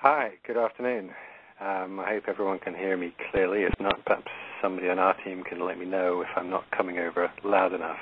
Hi, good afternoon. I hope everyone can hear me clearly. If not, perhaps somebody on our team can let me know if I'm not coming over loud enough.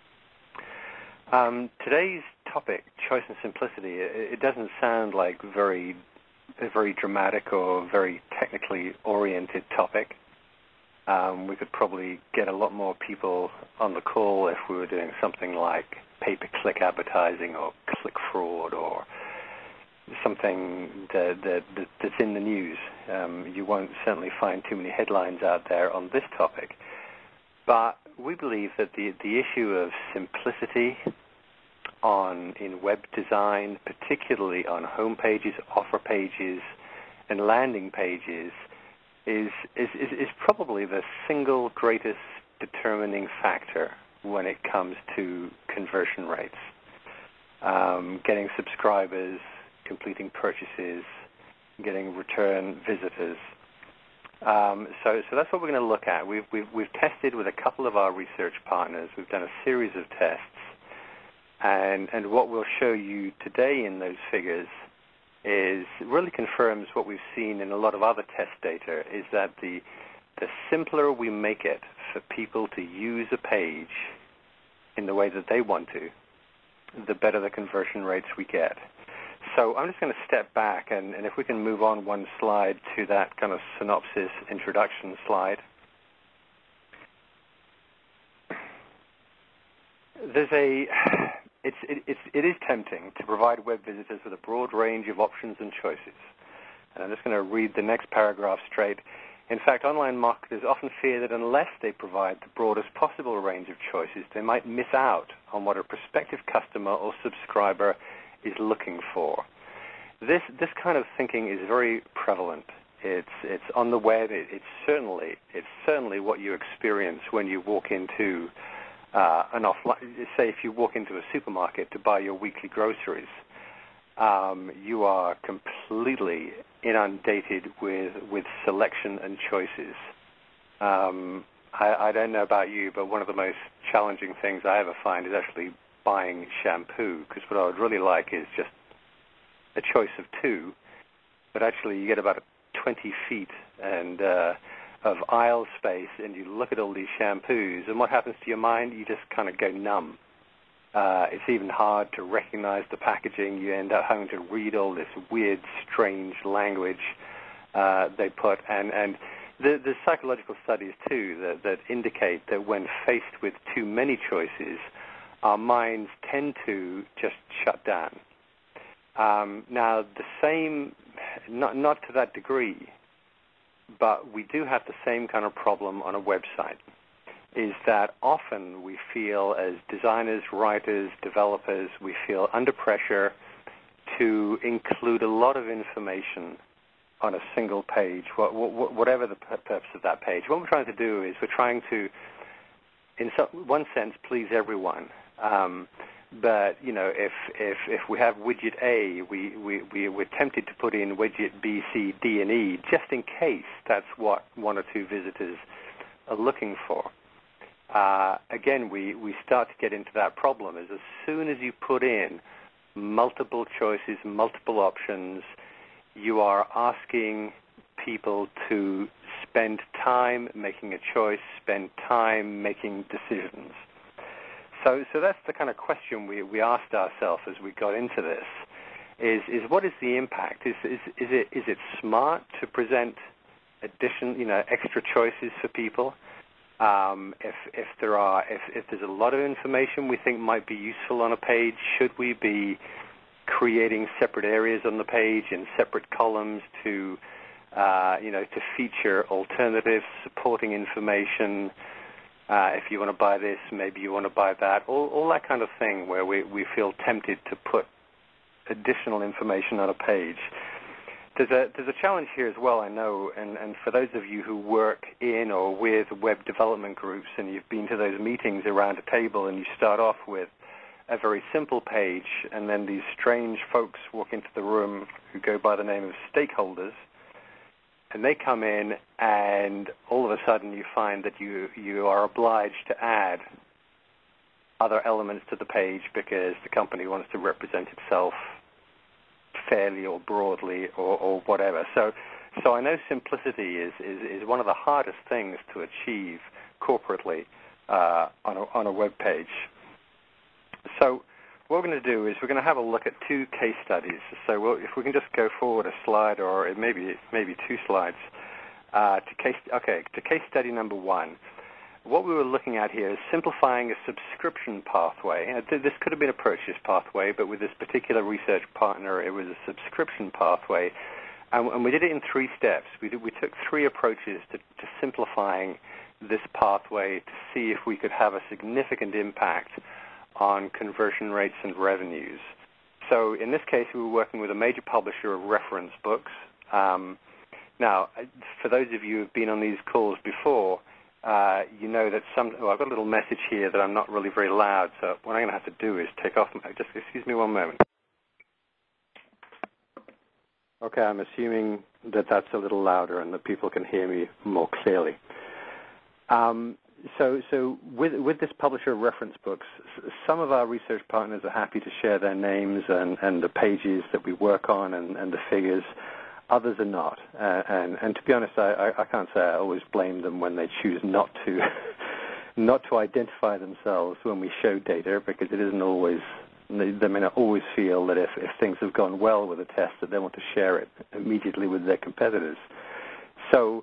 Today's topic, choice and simplicity, it doesn't sound like a very dramatic or very technically oriented topic. We could probably get a lot more people on the call if we were doing something like pay-per-click advertising or click fraud or something that's in the news. You won't certainly find too many headlines out there on this topic. But we believe that the issue of simplicity in web design, particularly on home pages, offer pages, and landing pages, is probably the single greatest determining factor when it comes to conversion rates. Getting subscribers, completing purchases, getting return visitors. So that's what we're going to look at. We've tested with a couple of our research partners. We've done a series of tests, and what we'll show you today in those figures really confirms what we've seen in a lot of other test data, is that the simpler we make it for people to use a page in the way that they want to, the better the conversion rates we get. So I'm just going to step back, and if we can move on one slide to that kind of synopsis introduction slide. It is tempting to provide web visitors with a broad range of options and choices. And I'm just going to read the next paragraph straight. In fact, online marketers often fear that unless they provide the broadest possible range of choices, they might miss out on what a prospective customer or subscriber is looking for. This kind of thinking is very prevalent. It's on the web. It's certainly what you experience when you walk into an offline. Say if you walk into a supermarket to buy your weekly groceries, you are completely inundated with selection and choices. I don't know about you, but one of the most challenging things I ever find is actually buying shampoo, because what I would really like is just a choice of two, but actually you get about 20 feet of aisle space, and you look at all these shampoos, and what happens to your mind? You just kind of go numb. It's even hard to recognize the packaging. You end up having to read all this weird, strange language they put, and there's psychological studies too that indicate that when faced with too many choices, our minds tend to just shut down. Now, the same, not to that degree, but we do have the same kind of problem on a website, is that often we feel as designers, writers, developers, we feel under pressure to include a lot of information on a single page, whatever the purpose of that page. What we're trying to do is we're trying to, in one sense, please everyone. But if we have widget A, we're tempted to put in widget B, C, D, and E, just in case that's what one or two visitors are looking for. Again, we start to get into that problem. As soon as you put in multiple choices, multiple options, you are asking people to spend time making a choice, spend time making decisions. So that's the kind of question we asked ourselves as we got into this, is what is the impact? Is it smart to present extra choices for people? If there's a lot of information we think might be useful on a page, should we be creating separate areas on the page and separate columns to feature alternatives, supporting information? If you want to buy this, maybe you want to buy that, all that kind of thing where we feel tempted to put additional information on a page. There's a challenge here as well, I know, and for those of you who work in or with web development groups and you've been to those meetings around a table and you start off with a very simple page and then these strange folks walk into the room who go by the name of stakeholders, and they come in, and all of a sudden you find that you are obliged to add other elements to the page because the company wants to represent itself fairly or broadly or whatever. So I know simplicity is one of the hardest things to achieve corporately on a web page. So what we're going to do is we're going to have a look at two case studies. So if we can just go forward a slide, or maybe two slides, to case study number one. What we were looking at here is simplifying a subscription pathway. This could have been a purchase pathway, but with this particular research partner, it was a subscription pathway. And we did it in 3 steps. We took 3 approaches to simplifying this pathway to see if we could have a significant impact on conversion rates and revenues. So in this case, we were working with a major publisher of reference books. Now, for those of you who have been on these calls before, you know that I've got a little message here that I'm not really very loud, so what I'm going to have to do is take off just excuse me one moment. Okay, I'm assuming that that's a little louder and that people can hear me more clearly. So with this publisher of reference books, some of our research partners are happy to share their names and the pages that we work on and the figures. Others are not. And to be honest, I can't say I always blame them when they choose not to identify themselves when we show data, because it isn't always, they may not always feel that if things have gone well with a test that they want to share it immediately with their competitors. So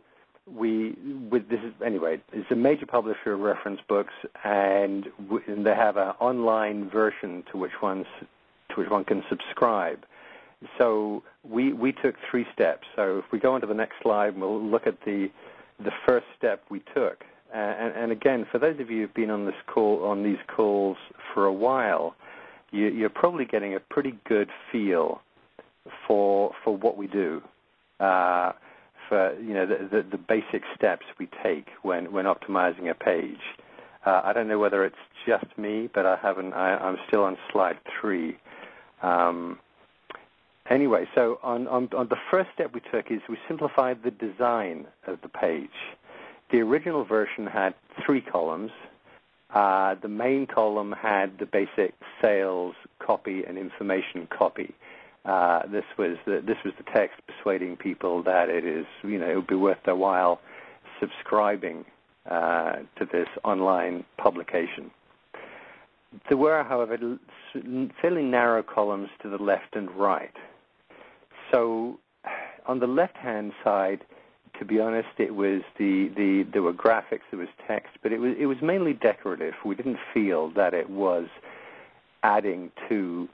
it's a major publisher of reference books, and they have an online version to which one can subscribe. So we took 3 steps. So if we go on to the next slide, we'll look at the first step we took. And again, for those of you who've been on these calls for a while, you're probably getting a pretty good feel for what we do. For the basic steps we take when optimizing a page. I don't know whether it's just me, but I'm still on slide 3. Anyway, so on the first step we took is we simplified the design of the page. The original version had 3 columns. The main column had the basic sales copy and information copy. This was the text persuading people that it would be worth their while subscribing to this online publication. There were, however, fairly narrow columns to the left and right. So on the left-hand side, to be honest, it was there were graphics, there was text, but it was mainly decorative. We didn't feel that it was adding to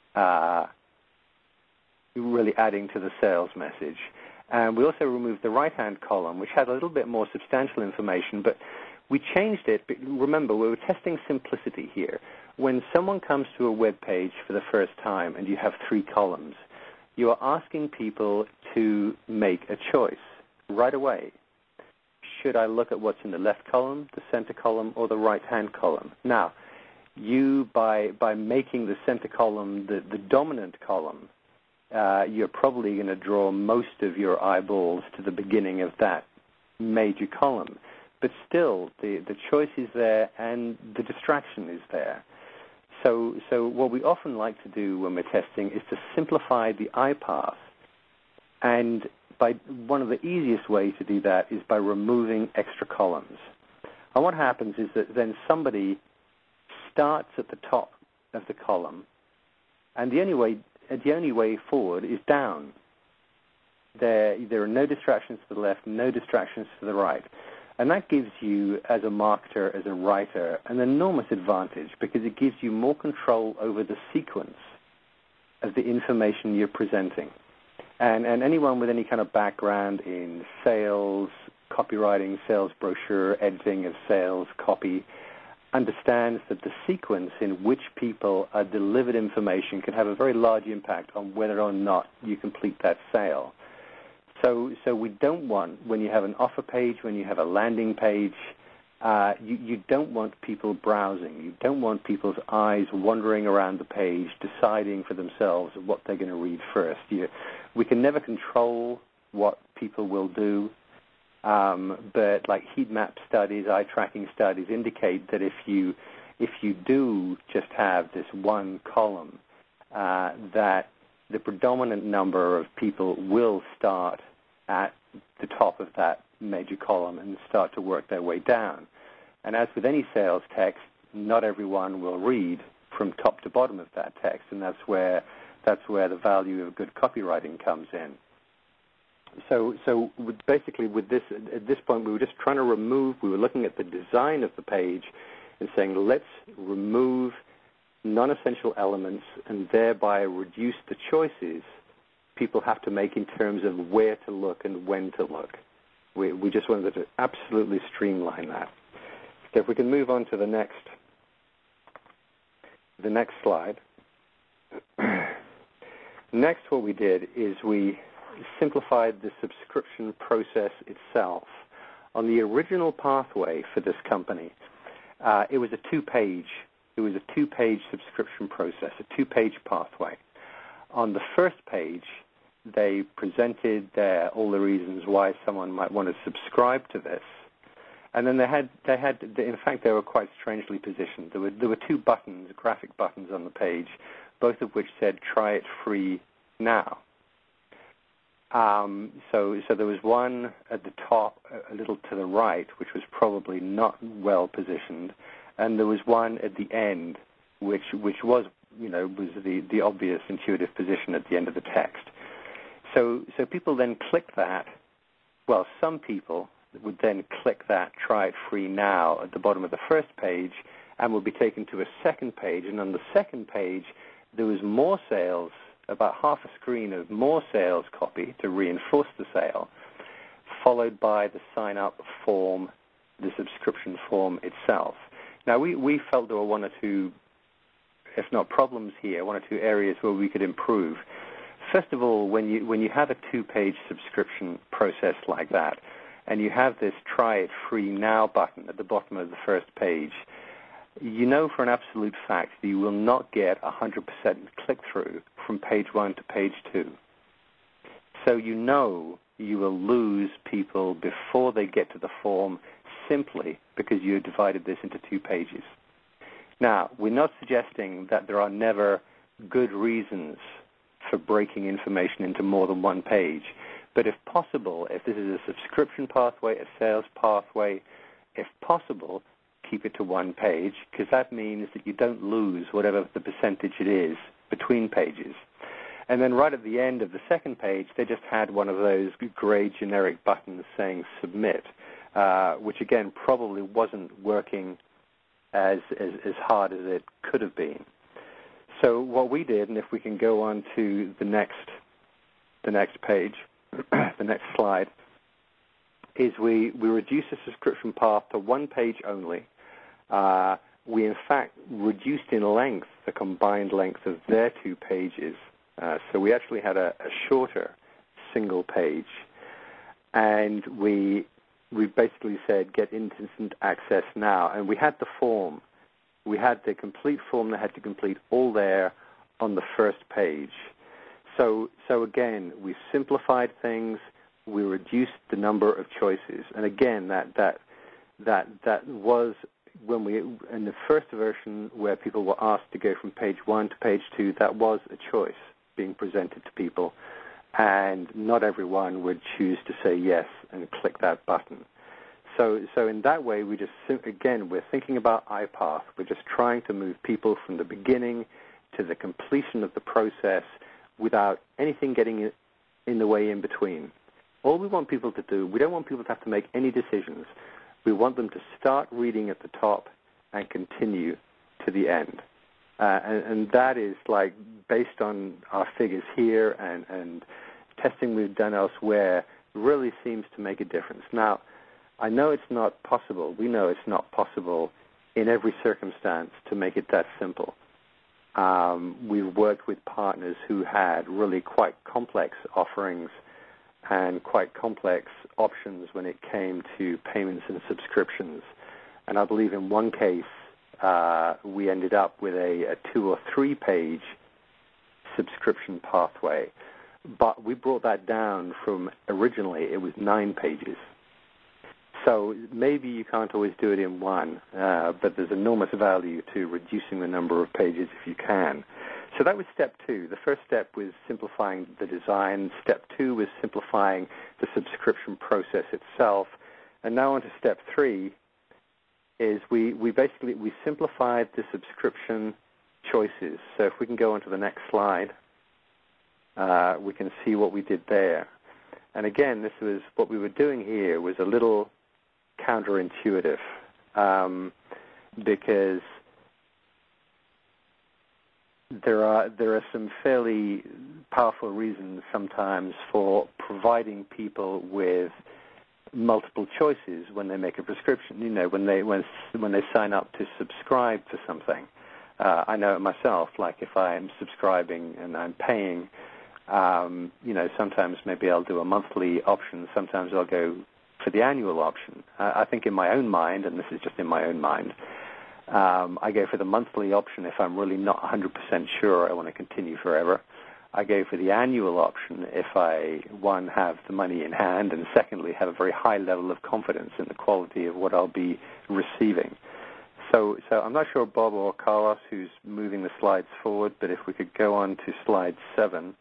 the sales message. And we also removed the right-hand column, which had a little bit more substantial information, but we changed it. But remember, we were testing simplicity here. When someone comes to a web page for the first time and you have 3 columns, you are asking people to make a choice right away. Should I look at what's in the left column, the center column, or the right-hand column? Now, you, by making the center column the dominant column, you're probably going to draw most of your eyeballs to the beginning of that major column. But still, the choice is there and the distraction is there. So what we often like to do when we're testing is to simplify the eye path. And one of the easiest ways to do that is by removing extra columns. And what happens is that then somebody starts at the top of the column, and the only way forward is down. There are no distractions to the left, no distractions to the right. And that gives you, as a marketer, as a writer, an enormous advantage, because it gives you more control over the sequence of the information you're presenting. And anyone with any kind of background in sales, copywriting, sales brochure, editing of sales copy, understands that the sequence in which people are delivered information can have a very large impact on whether or not you complete that sale. So we don't want, when you have an offer page, when you have a landing page, you don't want people browsing. You don't want people's eyes wandering around the page, deciding for themselves what they're going to read first. We can never control what people will do, but like heat map studies, eye tracking studies indicate that if you the predominant number of people will start at the top of that major column and start to work their way down. And as with any sales text, not everyone will read from top to bottom of that text, and that's where the value of good copywriting comes in. So basically with this, at this point, we were just trying to we were looking at the design of the page and saying, let's remove non-essential elements and thereby reduce the choices people have to make in terms of where to look and when to look. We just wanted to absolutely streamline that. So if we can move on to the next slide. Next, what we did is we simplified the subscription process itself. On the original pathway for this company, it was a two-page subscription process, a two-page pathway. On the first page, they presented all the reasons why someone might want to subscribe to this, and then in fact, they were quite strangely positioned. There were two buttons, graphic buttons on the page, both of which said "Try it free now." So there was one at the top, a little to the right, which was probably not well positioned, and there was one at the end, which was the obvious intuitive position at the end of the text. So people then click that. Well, some people would then click that "Try it free now" at the bottom of the first page, and would be taken to a second page. And on the second page, there was more sales, about half a screen of more sales copy to reinforce the sale, followed by the sign-up form, the subscription form itself. Now, we felt there were one or two, if not problems here, one or two areas where we could improve. First of all, when you have a two-page subscription process like that, and you have this "Try it free now" button at the bottom of the first page, you know for an absolute fact that you will not get 100% click-through from page 1 to page 2. So you know you will lose people before they get to the form simply because you divided this into two pages. Now, we're not suggesting that there are never good reasons for breaking information into more than one page, but if possible, if this is a subscription pathway, a sales pathway, if possible, keep it to one page, because that means that you don't lose whatever the percentage it is between pages. And then right at the end of the second page, they just had one of those gray generic buttons saying "Submit," which again probably wasn't working as hard as it could have been. So what we did, and if we can go on to the next page, the next slide, is we reduced the subscription path to one page only. We, in fact, reduced in length the combined length of their two pages. So we actually had a shorter single page. And we basically said, get instant access now. And we had the form. We had the complete form that had to complete all there on the first page. So again, we simplified things. We reduced the number of choices. And again, that was when we, in the first version where people were asked to go from page 1 to page 2, that was a choice being presented to people. And not everyone would choose to say yes and click that button. So in that way, we just, again, we're thinking about iPath. We're just trying to move people from the beginning to the completion of the process without anything getting in the way in between. All we want people to do, we don't want people to have to make any decisions. We want them to start reading at the top and continue to the end. And that is like based on our figures here and testing we've done elsewhere really seems to make a difference. Now, I know it's not possible. We know it's not possible in every circumstance to make it that simple. We've worked with partners who had really quite complex offerings and quite complex options when it came to payments and subscriptions. And I believe in one case, we ended up with a 2 or 3 page subscription pathway. But we brought that down from originally it was 9 pages. So maybe you can't always do it in one, but there's enormous value to reducing the number of pages if you can. So that was step 2. The first step was simplifying the design. Step 2 was simplifying the subscription process itself. And now on to step 3 is we simplified the subscription choices. So if we can go on to the next slide, we can see what we did there. And again, this was what we were doing here was a little counterintuitive because there are some fairly powerful reasons sometimes for providing people with multiple choices when they make a prescription. You know, when they sign up to subscribe to something. I know it myself. Like if I'm subscribing and I'm paying, sometimes maybe I'll do a monthly option. Sometimes I'll go for the annual option. I think in my own mind, and this is just in my own mind, I go for the monthly option if I'm really not 100% sure I want to continue forever. I go for the annual option if I, one, have the money in hand, and secondly, have a very high level of confidence in the quality of what I'll be receiving. So I'm not sure, Bob or Carlos, who's moving the slides forward, but if we could go on to slide 7.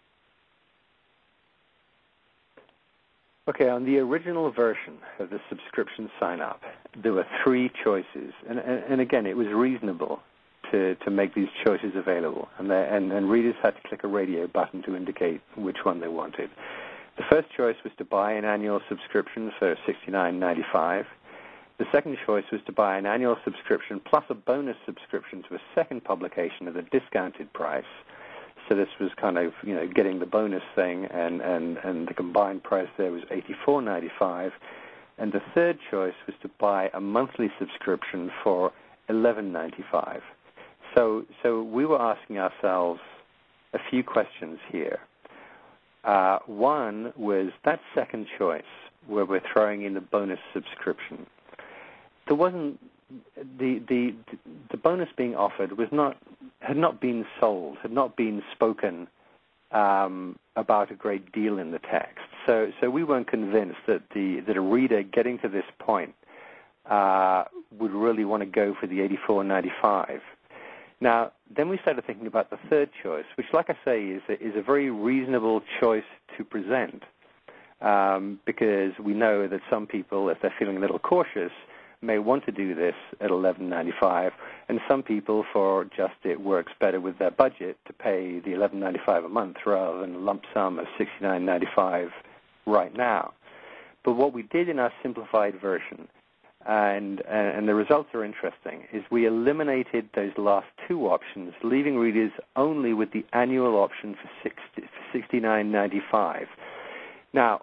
Okay, on the original version of the subscription sign-up, there were 3 choices, and again, it was reasonable to make these choices available, and readers had to click a radio button to indicate which one they wanted. The first choice was to buy an annual subscription for $69.95. The second choice was to buy an annual subscription plus a bonus subscription to a second publication at a discounted price. So this was kind of, getting the bonus thing, and the combined price there was $84.95. And the third choice was to buy a monthly subscription for $11.95. So we were asking ourselves a few questions here. One was that second choice where we're throwing in the bonus subscription. There wasn't the bonus being offered had not been sold, had not been spoken about a great deal in the text. So we weren't convinced that a reader getting to this point would really want to go for the $84.95. Now, then we started thinking about the third choice, which, like I say, is a very reasonable choice to present because we know that some people, if they're feeling a little cautious, may want to do this at $11.95, and some people, for just it works better with their budget, to pay the $11.95 a month rather than a lump sum of $69.95 right now. But what we did in our simplified version, and the results are interesting, is we eliminated those last 2 options, leaving readers only with the annual option for $69.95. Now,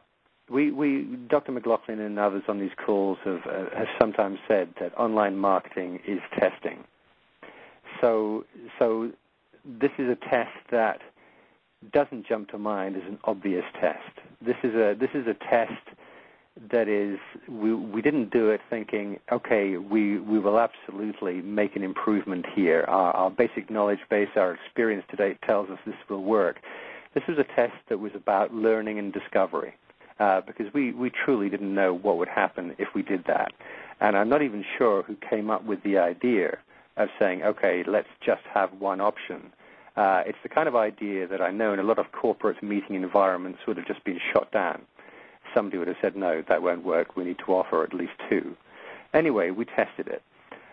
Dr. McLaughlin and others on these calls have sometimes said that online marketing is testing. So this is a test that doesn't jump to mind as an obvious test. This is a test that is we didn't do it thinking, okay, we will absolutely make an improvement here. Our basic knowledge base, our experience to date tells us this will work. This was a test that was about learning and discovery. Because we truly didn't know what would happen if we did that. And I'm not even sure who came up with the idea of saying, okay, let's just have one option. It's the kind of idea that I know in a lot of corporate meeting environments would have just been shot down. Somebody would have said, no, that won't work. We need to offer at least 2. Anyway, we tested it.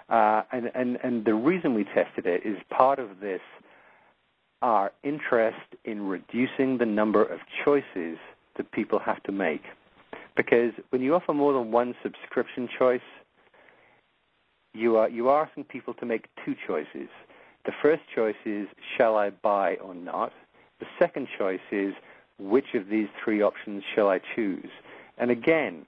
And the reason we tested it is part of this, our interest in reducing the number of choices that people have to make. Because when you offer more than one subscription choice, you are asking people to make 2 choices. The first choice is, shall I buy or not? The second choice is, which of these 3 options shall I choose? And again,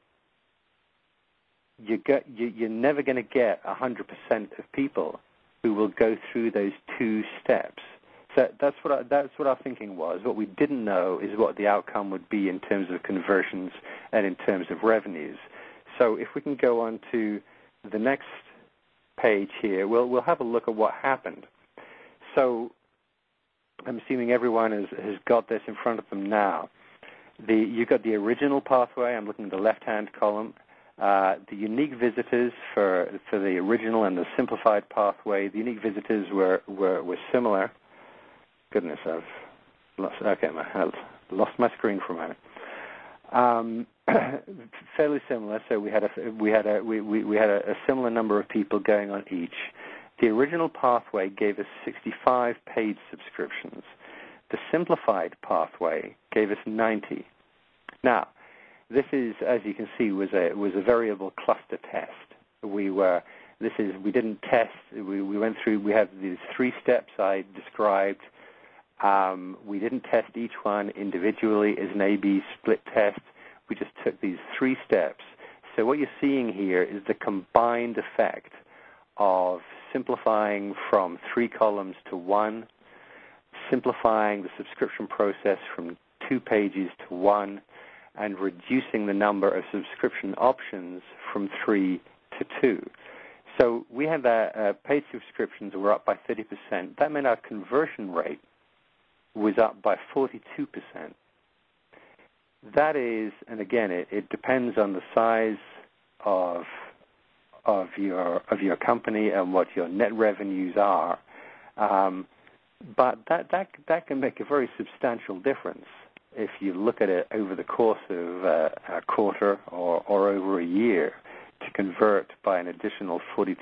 you're never going to get 100% of people who will go through those 2 steps. So that's what our thinking was. What we didn't know is what the outcome would be in terms of conversions and in terms of revenues. So if we can go on to the next page here, we'll have a look at what happened. So I'm assuming everyone has got this in front of them now. You've got the original pathway. I'm looking at the left-hand column. The unique visitors for the original and the simplified pathway, the unique visitors were similar. Goodness, I've lost my screen for a moment. Fairly similar. So we had a similar number of people going on each. The original pathway gave us 65 paid subscriptions. The simplified pathway gave us 90. Now, this is, as you can see, was a variable cluster test. We didn't test. We went through. We had these 3 steps I described. We didn't test each one individually as an A/B split test. We just took these 3 steps. So what you're seeing here is the combined effect of simplifying from 3 columns to 1, simplifying the subscription process from 2 pages to 1, and reducing the number of subscription options from 3 to 2. So we had that paid subscriptions were up by 30%. That meant our conversion rate was up by 42%. That is, and again, it depends on the size of your company and what your net revenues are, but that can make a very substantial difference if you look at it over the course of a quarter or over a year to convert by an additional 42%.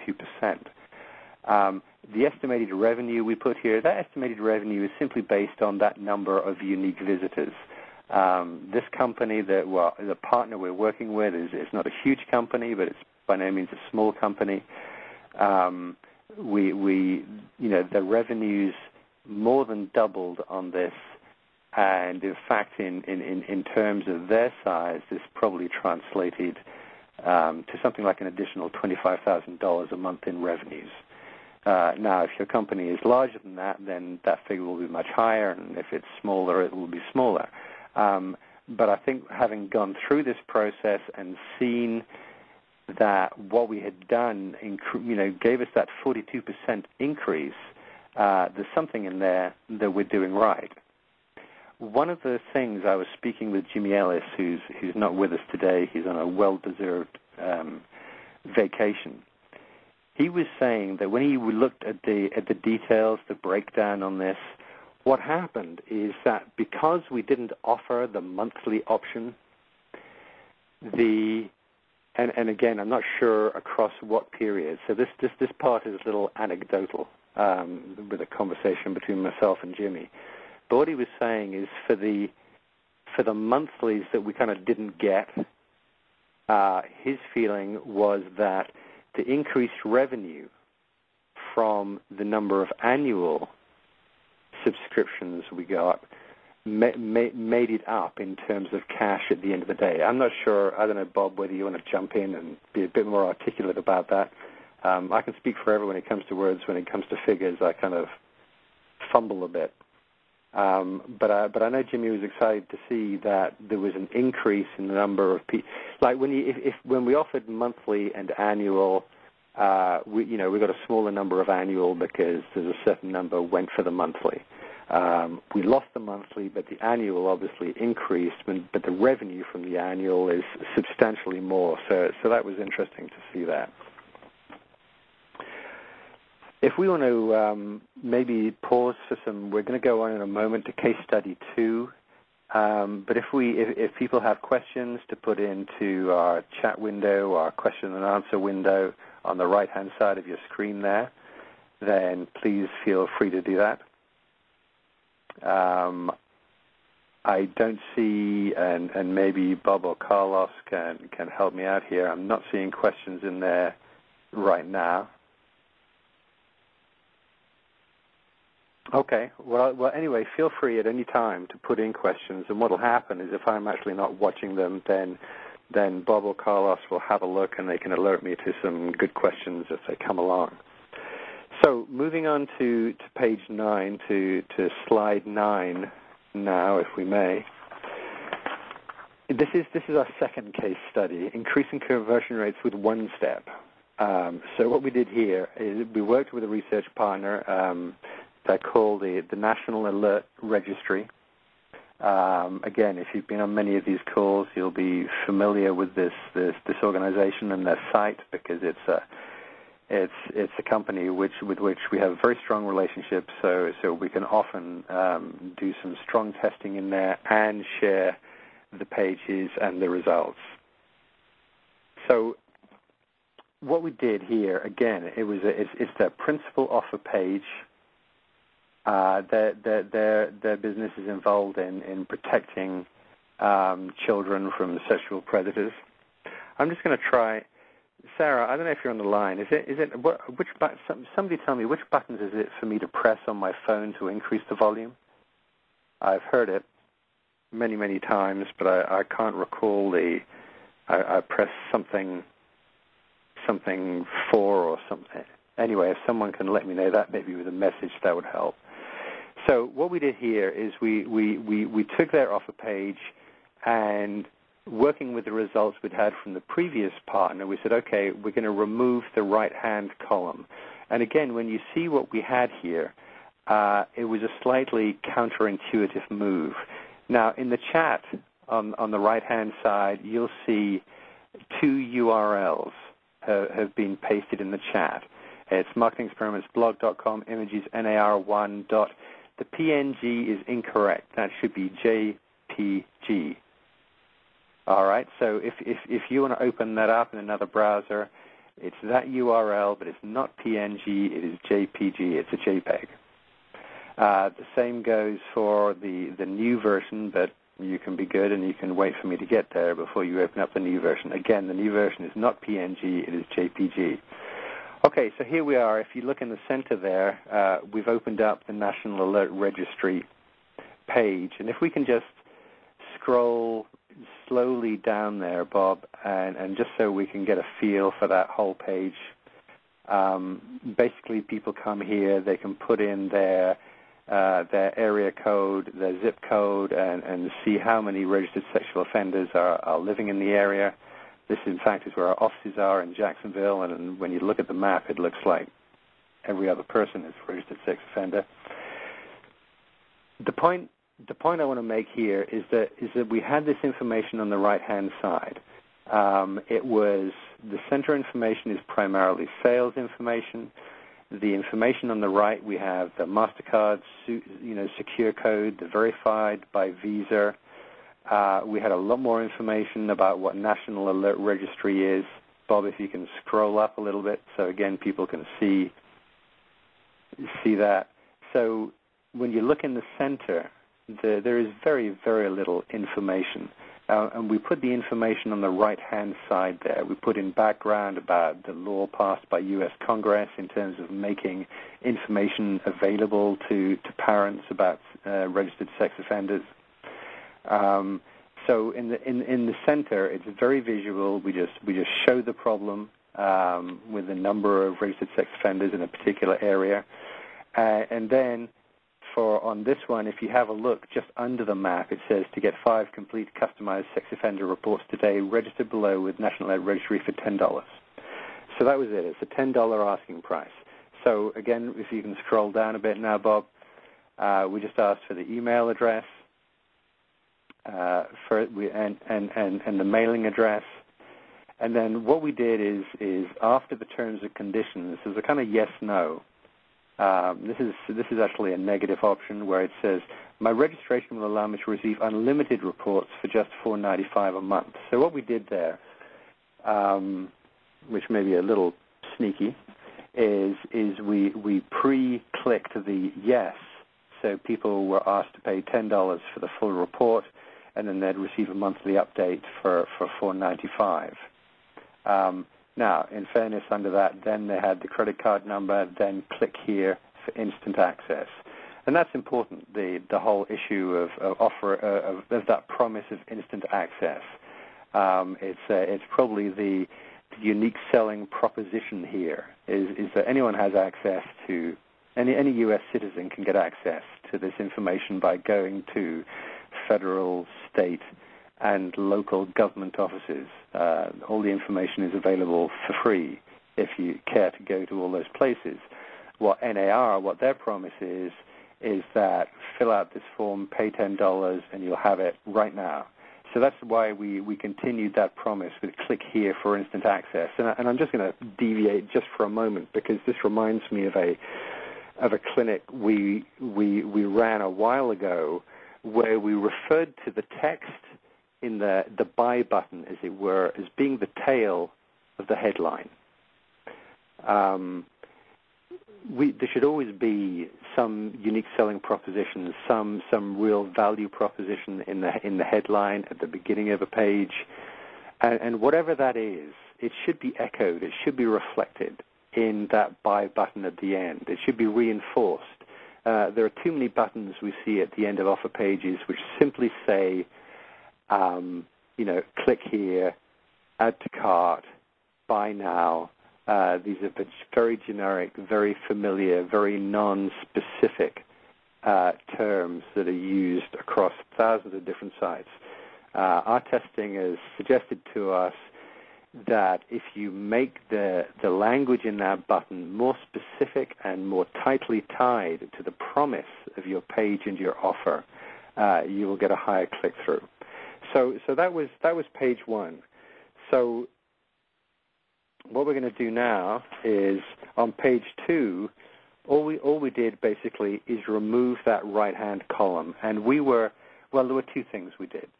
The estimated revenue we put here, that estimated revenue is simply based on that number of unique visitors. This company, the partner we're working with, is not a huge company, but it's by no means a small company. The revenues more than doubled on this, and in fact, in terms of their size, this probably translated to something like an additional $25,000 a month in revenues. Now, if your company is larger than that, then that figure will be much higher, and if it's smaller, it will be smaller. But I think having gone through this process and seen that what we had done, gave us that 42% increase, there's something in there that we're doing right. One of the things, I was speaking with Jimmy Ellis, who's not with us today. He's on a well-deserved vacation. He was saying that when he looked at the details, the breakdown on this, what happened is that because we didn't offer the monthly option, and again, I'm not sure across what period. So this part is a little anecdotal with a conversation between myself and Jimmy. But what he was saying is for the monthlies that we kind of didn't get, his feeling was that the increased revenue from the number of annual subscriptions we got made it up in terms of cash at the end of the day. I'm not sure, I don't know, Bob, whether you want to jump in and be a bit more articulate about that. I can speak for everyone when it comes to words. When it comes to figures, I kind of fumble a bit. But I know Jimmy was excited to see that there was an increase in the number of people. Like when we offered monthly and annual, we got a smaller number of annual because there's a certain number went for the monthly. We lost the monthly, but the annual obviously increased. But the revenue from the annual is substantially more. So that was interesting to see that. If we want to maybe pause for we're going to go on in a moment to case study 2. But if people have questions to put into our chat window, our question and answer window on the right-hand side of your screen there, then please feel free to do that. I don't see, and maybe Bob or Carlos can help me out here. I'm not seeing questions in there right now. Okay. Well, anyway, feel free at any time to put in questions, and what will happen is if I'm actually not watching them, then Bob or Carlos will have a look, and they can alert me to some good questions as they come along. So moving on to page 9, to slide 9 now, if we may. This is our second case study, increasing conversion rates with one step. So what we did here is we worked with a research partner. They're called the National Alert Registry. Again, if you've been on many of these calls, you'll be familiar with this organization and their site, because it's a company with which we have very strong relationships. So we can often do some strong testing in there and share the pages and the results. So what we did here, again, it's their principal offer page. Their business is involved in protecting children from sexual predators. I'm just going to try, Sarah. I don't know if you're on the line. Somebody tell me, which buttons is it for me to press on my phone to increase the volume? I've heard it many, many times, but I can't recall I pressed something 4 or something. Anyway, if someone can let me know that, maybe with a message, that would help. So what we did here is we took their offer page, and working with the results we'd had from the previous partner, we said, okay, we're going to remove the right-hand column. And again, when you see what we had here, it was a slightly counterintuitive move. Now, in the chat on the right-hand side, you'll see 2 URLs have been pasted in the chat. It's marketingexperimentsblog.com, images NAR1. The PNG is incorrect. That should be JPG. All right, so if you want to open that up in another browser, it's that URL, but it's not PNG, it is JPG, it's a JPEG. The same goes for the new version, but you can be good and you can wait for me to get there before you open up the new version. Again, the new version is not PNG, it is JPG. Okay, so here we are. If you look in the center there, we've opened up the National Alert Registry page. And if we can just scroll slowly down there, Bob, and just so we can get a feel for that whole page, basically people come here, they can put in their area code, their zip code, and see how many registered sexual offenders are living in the area. This, in fact, is where our offices are in Jacksonville, and when you look at the map, it looks like every other person is a registered sex offender. The point I want to make here is that we had this information on the right-hand side. It was the center information is primarily sales information. The information on the right, we have the MasterCard, secure code, the verified by Visa. We had a lot more information about what National Alert Registry is. Bob, if you can scroll up a little bit so, again, people can see that. So when you look in the center, there is very, very little information. And we put the information on the right-hand side there. We put in background about the law passed by U.S. Congress in terms of making information available to parents about registered sex offenders. So in the center, it's very visual. We just show the problem with the number of registered sex offenders in a particular area, and then on this one, if you have a look just under the map, it says to get 5 complete customized sex offender reports today, register below with National Alert Registry for $10. So that was it. It's a $10 asking price. So again, if you can scroll down a bit now, Bob, we just asked for the email address. And the mailing address, and then what we did is after the terms and conditions, there's a kind of yes/no. This is actually a negative option where it says my registration will allow me to receive unlimited reports for just $4.95 a month. So what we did there, which may be a little sneaky, is we pre-clicked the yes, so people were asked to pay $10 for the full report, and then they'd receive a monthly update for $4.95. Now, in fairness, under that, then they had the credit card number, then click here for instant access. And that's important, the whole issue of that promise of instant access. It's probably the unique selling proposition here, is that anyone has access to, any U.S. citizen can get access to this information by going to federal, state, and local government offices. All the information is available for free if you care to go to all those places. What NAR, what their promise is is that fill out this form, pay $10, and you'll have it right now. So that's why we continued that promise with click here for instant access. And I'm just going to deviate just for a moment because this reminds me of a clinic we ran a while ago where we referred to the text in the buy button, as it were, as being the tail of the headline. There should always be some unique selling proposition, some real value proposition in the headline at the beginning of a page, and whatever that is, it should be echoed. It should be reflected in that buy button at the end. It should be reinforced. There are too many buttons we see at the end of offer pages which simply say, click here, add to cart, buy now. These are very generic, very familiar, very non-specific terms that are used across thousands of different sites. Our testing has suggested to us that if you make the language in that button more specific and more tightly tied to the promise of your page and your offer, you will get a higher click-through. So that was page one. So what we're going to do now is on page two, all we did basically is remove that right-hand column. And there were two things we did.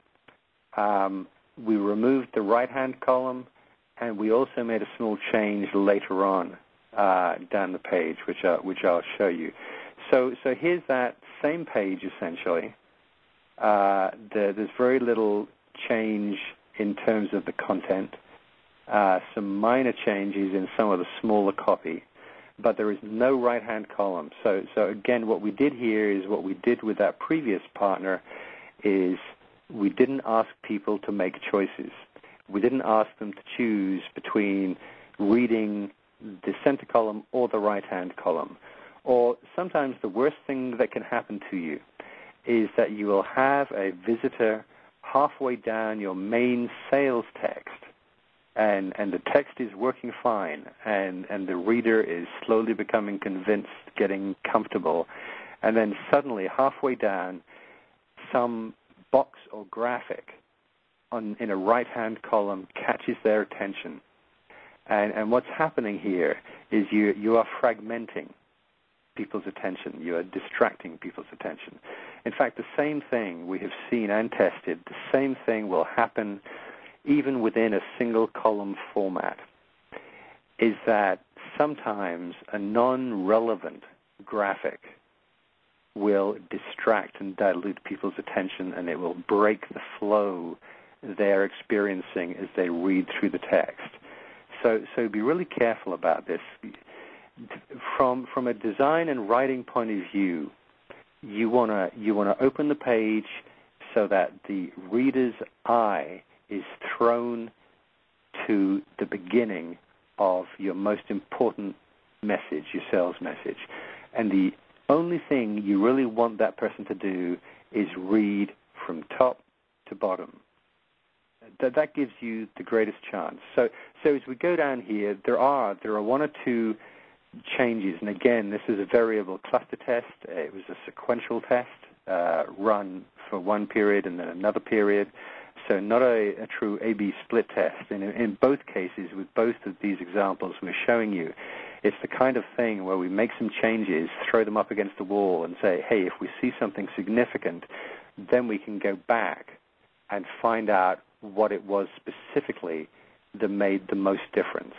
We removed the right-hand column, and we also made a small change later on down the page, which I'll show you. So here's that same page essentially. There's very little change in terms of the content. Some minor changes in some of the smaller copy, but there is no right-hand column. So again, what we did here is what we did with that previous partner is we didn't ask people to make choices. We didn't ask them to choose between reading the center column or the right-hand column. Or sometimes the worst thing that can happen to you is that you will have a visitor halfway down your main sales text, and the text is working fine, and the reader is slowly becoming convinced, getting comfortable, and then suddenly halfway down, some box or graphic in a right-hand column catches their attention. And what's happening here is you are fragmenting people's attention. You are distracting people's attention. In fact, the same thing we have seen and tested, the same thing will happen even within a single column format, is that sometimes a non-relevant graphic will distract and dilute people's attention, and it will break the flow they're experiencing as they read through the text. So be really careful about this. From a design and writing point of view, you want to open the page so that the reader's eye is thrown to the beginning of your most important message, your sales message. And the only thing you really want that person to do is read from top to bottom. That gives you the greatest chance. So as we go down here, there are one or two changes. And again, this is a variable cluster test. It was a sequential test run for one period and then another period. So not a true A-B split test. And in both cases, with both of these examples we're showing you, it's the kind of thing where we make some changes, throw them up against the wall, and say, hey, if we see something significant, then we can go back and find out what it was specifically that made the most difference.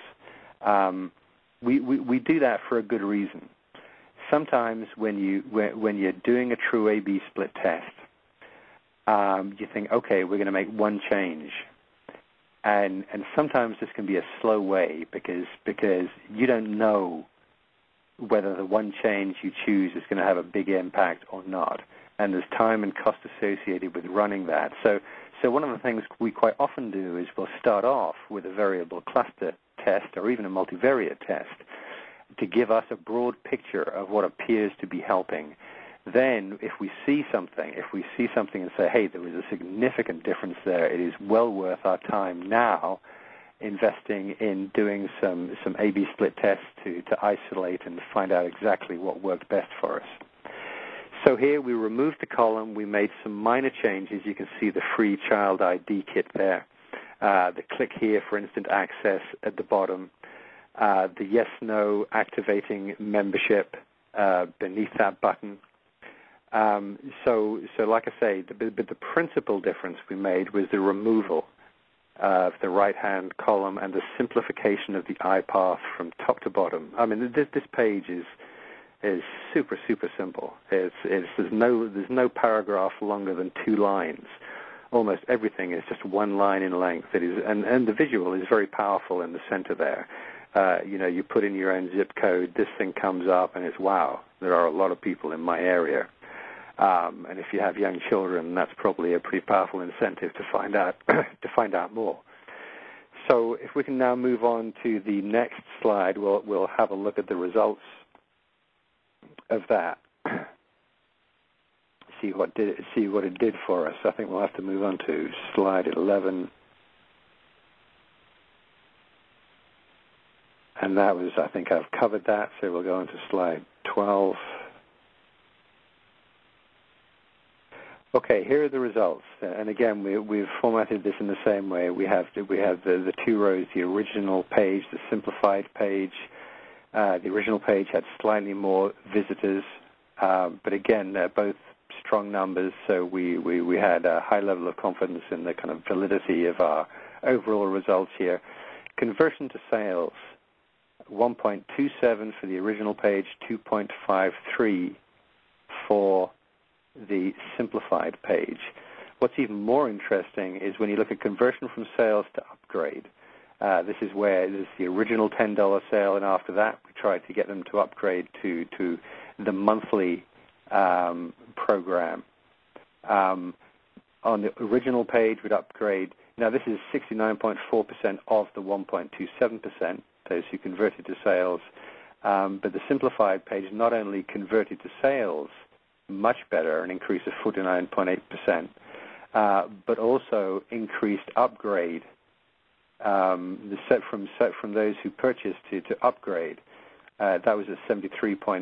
We do that for a good reason. Sometimes when you're doing a true A-B split test, you think, okay, we're going to make one change. And sometimes this can be a slow way because you don't know whether the one change you choose is going to have a big impact or not. And there's time and cost associated with running that. So one of the things we quite often do is we'll start off with a variable cluster test or even a multivariate test to give us a broad picture of what appears to be helping. Then if we see something and say, hey, there was a significant difference there, it is well worth our time now investing in doing some A-B split tests to isolate and find out exactly what worked best for us. So here we removed the column. We made some minor changes. You can see the free child ID kit there. The click here for instant access at the bottom. The yes/no activating membership beneath that button. So like I say, the principal difference we made was the removal of the right-hand column and the simplification of the iPath from top to bottom. I mean, this page is super simple. There's no paragraph longer than 2 lines. Almost everything is just 1 line in length. And the visual is very powerful in the center there. You put in your own zip code, this thing comes up, and it's wow. There are a lot of people in my area. And if you have young children, that's probably a pretty powerful incentive to find out more. So if we can now move on to the next slide, we'll have a look at the results of that. See what it did for us. I think we'll have to move on to slide 11. And that was, I think I've covered that, so we'll go on to slide 12. Okay, here are the results. And again, we've formatted this in the same way. We have the 2 rows, the original page, the simplified page. The original page had slightly more visitors, but again, they're both strong numbers, so we had a high level of confidence in the kind of validity of our overall results here. Conversion to sales, 1.27 for the original page, 2.53 for the simplified page. What's even more interesting is when you look at conversion from sales to upgrade. This is the original $10 sale, and after that we tried to get them to upgrade to the monthly program. On the original page, we'd upgrade. Now this is 69.4% of the 1.27%, those who converted to sales. But the simplified page not only converted to sales much better, an increase of 49.8%, but also increased upgrade. The set from those who purchased to upgrade, that was a 73.66%.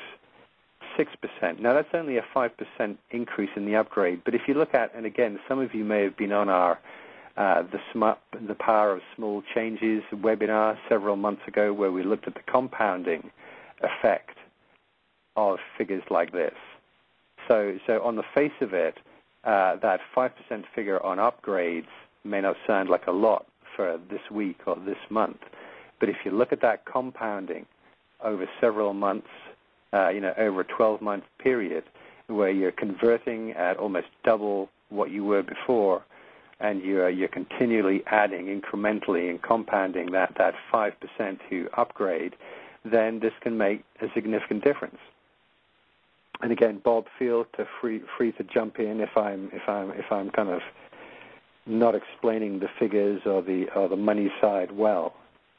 Now that's only a 5% increase in the upgrade. But if you look at, and again, some of you may have been on our the Power of Small Changes webinar several months ago, where we looked at the compounding effect of figures like this. So on the face of it, that 5% figure on upgrades may not sound like a lot for this week or this month, but if you look at that compounding over several months, over a 12-month period, where you're converting at almost double what you were before, and you're continually adding incrementally and compounding that 5% to upgrade, then this can make a significant difference. And again, Bob, feel free to jump in if I'm kind of not explaining the figures or the money side well.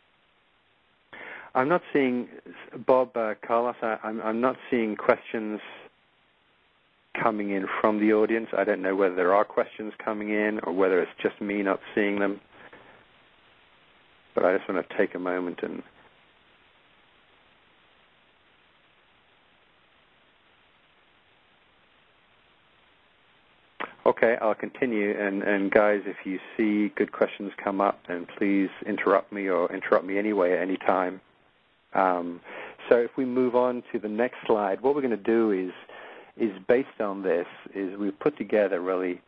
I'm not seeing, Bob, Carlos, I'm not seeing questions coming in from the audience. I don't know whether there are questions coming in or whether it's just me not seeing them. But I just want to take a moment and... Okay, I'll continue, and guys, if you see good questions come up, then please interrupt me or interrupt me anyway at any time. So if we move on to the next slide, what we're going to do is based on this, is we've put together really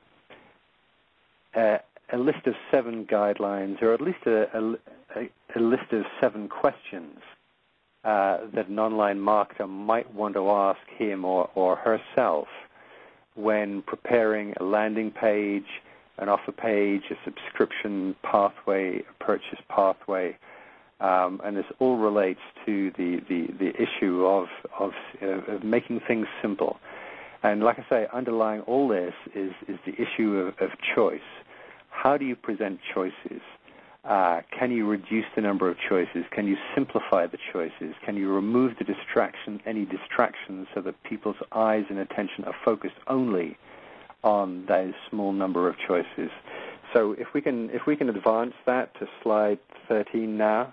a list of 7 guidelines, or at least a list of 7 questions that an online marketer might want to ask him or herself when preparing a landing page, an offer page, a subscription pathway, a purchase pathway, and this all relates to the issue of making things simple. And like I say, underlying all this is the issue of choice. How do you present choices? Can you reduce the number of choices? Can you simplify the choices? Can you remove any distractions, so that people's eyes and attention are focused only on those small number of choices? So if we can advance that to slide 13 now.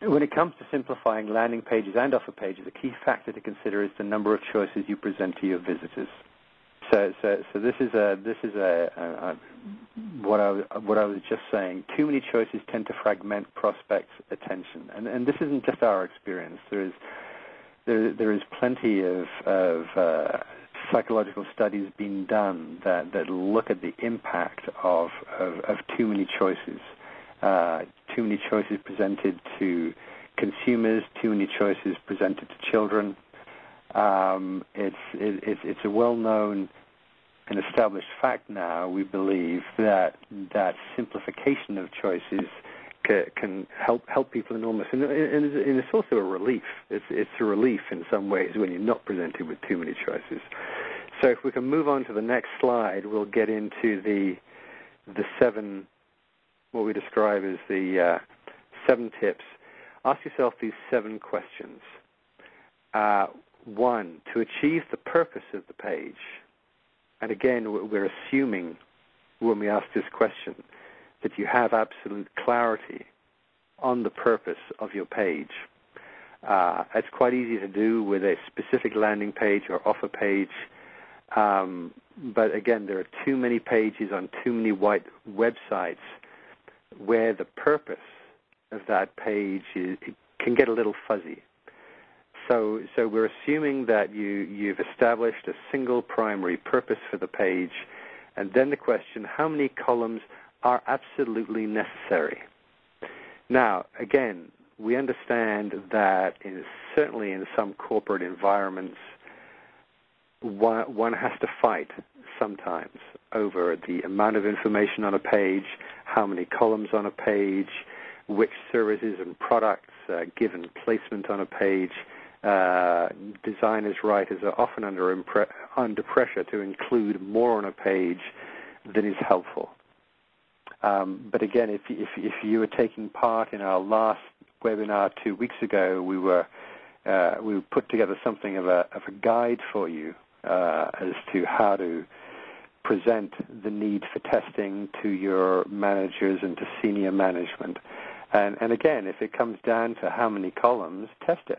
When it comes to simplifying landing pages and offer pages, a key factor to consider is the number of choices you present to your visitors. So this is what I was just saying. Too many choices tend to fragment prospects' attention, and this isn't just our experience. There is plenty of psychological studies being done that look at the impact of too many choices. Too many choices presented to consumers, too many choices presented to children. It's a well-known and established fact now, we believe, that simplification of choices can help people enormously. And it's also a relief. It's a relief in some ways when you're not presented with too many choices. So if we can move on to the next slide, we'll get into the 7, what we describe as the 7 tips. Ask yourself these 7 questions. 1, to achieve the purpose of the page. And again, we're assuming when we ask this question that you have absolute clarity on the purpose of your page. It's quite easy to do with a specific landing page or offer page. But again, there are too many pages on too many websites where the purpose of that page it can get a little fuzzy. So we're assuming that you've established a single primary purpose for the page, and then the question, how many columns are absolutely necessary? Now, again, we understand that certainly in some corporate environments, one has to fight sometimes over the amount of information on a page, how many columns on a page, which services and products given placement on a page. Designers, writers are often under pressure to include more on a page than is helpful. But again, if you were taking part in our last webinar 2 weeks ago, we put together something of a guide for you as to how to present the need for testing to your managers and to senior management. And again, if it comes down to how many columns, test it.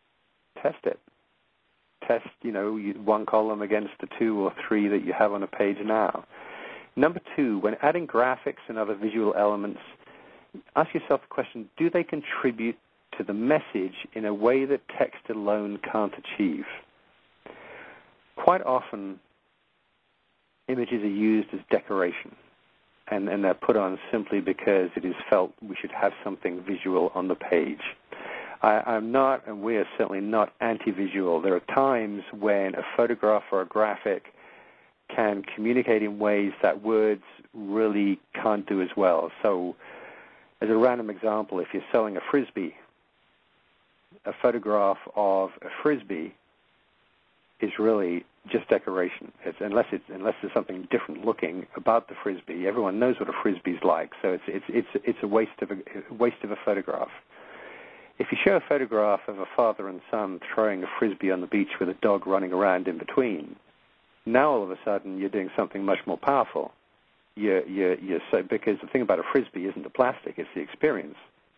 Test, one column against the 2 or 3 that you have on a page now. Number 2, when adding graphics and other visual elements, ask yourself the question, do they contribute to the message in a way that text alone can't achieve? Quite often, images are used as decoration, and they're put on simply because it is felt we should have something visual on the page. I'm not, and we are certainly not anti-visual. There are times when a photograph or a graphic can communicate in ways that words really can't do as well. So, as a random example, if you're selling a Frisbee, a photograph of a Frisbee is really just decoration. Unless there's something different looking about the Frisbee, everyone knows what a Frisbee's like. So it's a waste of a photograph. If you show a photograph of a father and son throwing a Frisbee on the beach with a dog running around in between, now all of a sudden you're doing something much more powerful. Because the thing about a Frisbee isn't the plastic, it's the experience.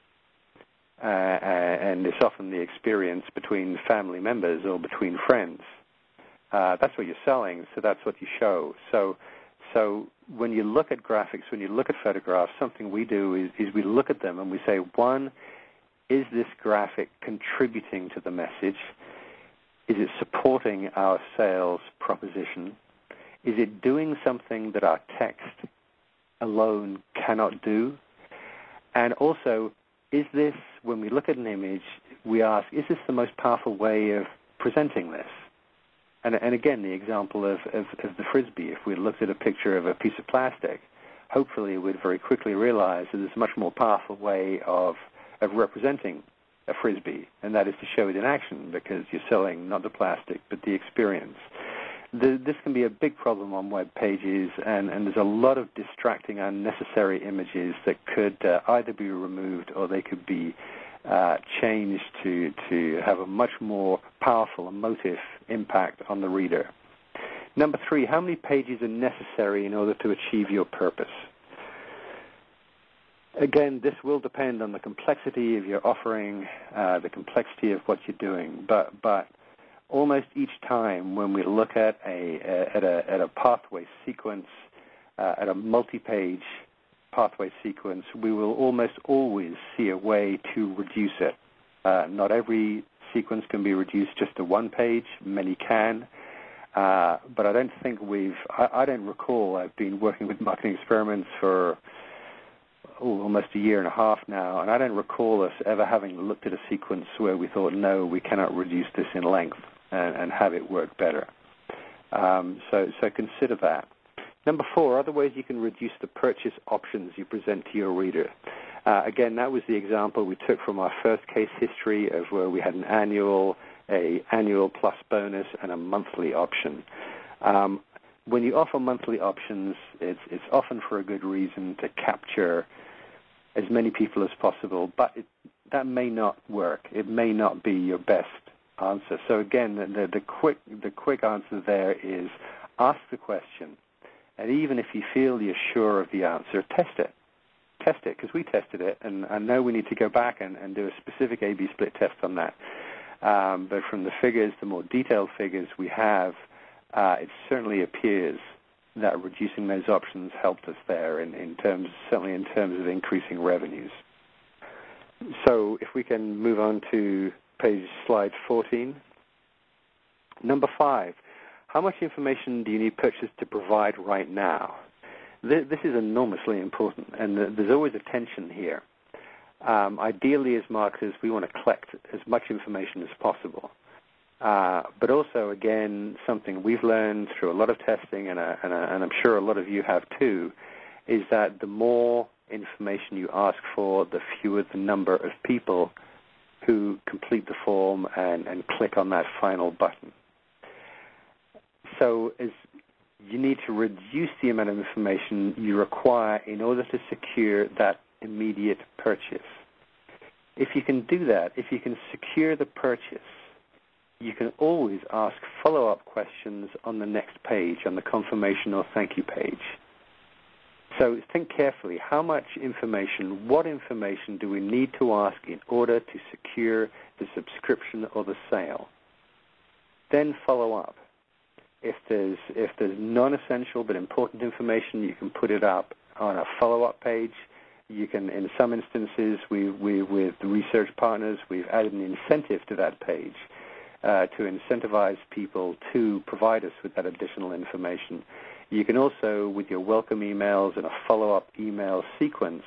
And it's often the experience between family members or between friends. That's what you're selling, so that's what you show. So when you look at graphics, when you look at photographs, something we do is we look at them and we say, 1, is this graphic contributing to the message? Is it supporting our sales proposition? Is it doing something that our text alone cannot do? And also, is this, when we look at an image, we ask, is this the most powerful way of presenting this? And again, the example of the Frisbee, if we looked at a picture of a piece of plastic, hopefully we'd very quickly realize that there's a much more powerful way of representing a Frisbee, and that is to show it in action, because you're selling not the plastic, but the experience. This can be a big problem on web pages, and there's a lot of distracting, unnecessary images that could either be removed or they could be changed to have a much more powerful emotive impact on the reader. Number 3, how many pages are necessary in order to achieve your purpose? Again, this will depend on the complexity of your offering, the complexity of what you're doing. But almost each time when we look at a pathway sequence, at a multi-page pathway sequence, we will almost always see a way to reduce it. Not every sequence can be reduced just to one page. Many can. But I don't think I don't recall, I've been working with marketing experiments for almost a year and a half now, and I don't recall us ever having looked at a sequence where we thought, no, we cannot reduce this in length and have it work better. So consider that. Number 4, other ways you can reduce the purchase options you present to your reader. Again, that was the example we took from our first case history of where we had an annual plus bonus, and a monthly option. When you offer monthly options, it's often for a good reason, to capture as many people as possible, but that may not work. It may not be your best answer. So again, the quick answer there is ask the question, and even if you feel you're sure of the answer, test it. Test it, because we tested it, and I know we need to go back and do a specific A/B split test on that. But from the figures, the more detailed figures we have, it certainly appears that reducing those options helped us there certainly in terms of increasing revenues. So if we can move on to slide 14. Number 5, how much information do you need purchasers to provide right now? This is enormously important, and there's always a tension here. Ideally, as marketers, we want to collect as much information as possible. But also, again, something we've learned through a lot of testing, and I'm sure a lot of you have too, is that the more information you ask for, the fewer the number of people who complete the form and click on that final button. So as you need to reduce the amount of information you require in order to secure that immediate purchase. If you can do that, if you can secure the purchase, you can always ask follow-up questions on the next page, on the confirmation or thank you page. So think carefully, what information do we need to ask in order to secure the subscription or the sale? Then follow up. If there's non-essential but important information, you can put it up on a follow-up page. You can, in some instances, with the research partners, we've added an incentive to that page to incentivize people to provide us with that additional information. You can also, with your welcome emails and a follow-up email sequence,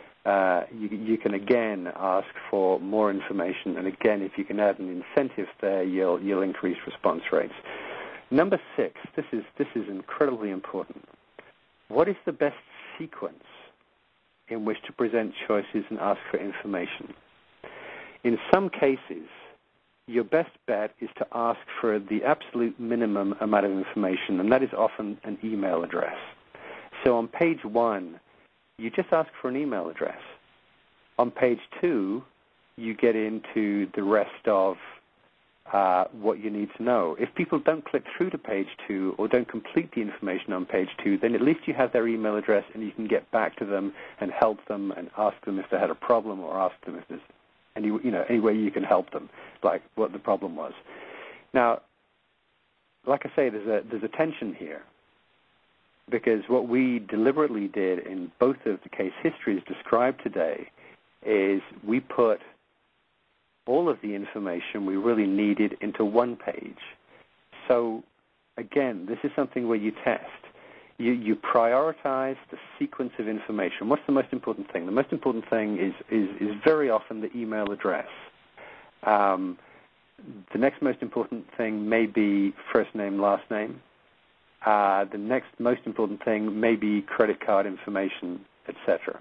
you can again ask for more information. And again, if you can add an incentive there, you'll increase response rates. Number 6, this is incredibly important. What is the best sequence in which to present choices and ask for information? In some cases, your best bet is to ask for the absolute minimum amount of information, and that is often an email address. So on page 1, you just ask for an email address. On page 2, you get into the rest of what you need to know. If people don't click through to page 2 or don't complete the information on page 2, then at least you have their email address and you can get back to them and help them and ask them if they had a problem, or ask them if there's any way you can help them, like what the problem was. Now, like I say, there's a tension here, because what we deliberately did in both of the case histories described today is we put all of the information we really needed into one page. So, again, this is something where you test. You prioritize the sequence of information. What's the most important thing? The most important thing is very often the email address. The next most important thing may be first name, last name. The next most important thing may be credit card information, etc.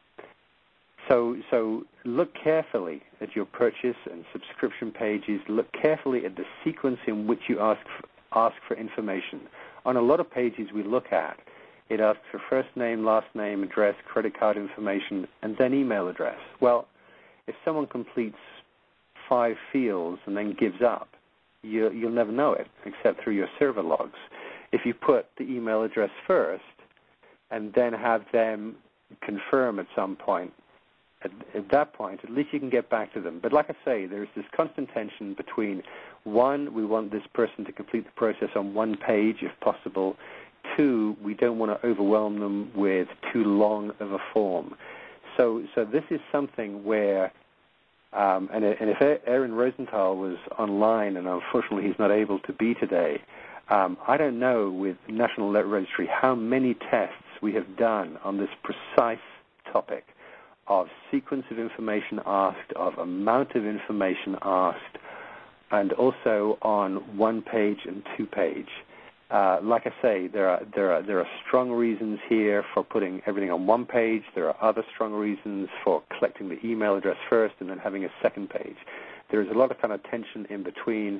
So look carefully at your purchase and subscription pages. Look carefully at the sequence in which you ask for information. On a lot of pages we look at, it asks for first name, last name, address, credit card information, and then email address. Well, if someone completes 5 fields and then gives up, you'll never know it except through your server logs. If you put the email address first and then have them confirm at some point, at that point, at least you can get back to them. But like I say, there's this constant tension between, one, we want this person to complete the process on one page if possible. Two, we don't want to overwhelm them with too long of a form. So this is something where, and if Aaron Rosenthal was online, and unfortunately he's not able to be today, I don't know with National Alert Registry how many tests we have done on this precise topic of sequence of information asked, of amount of information asked, and also on one page and two page. Like I say, there are strong reasons here for putting everything on one page. There are other strong reasons for collecting the email address first and then having a second page. There is a lot of kind of tension in between.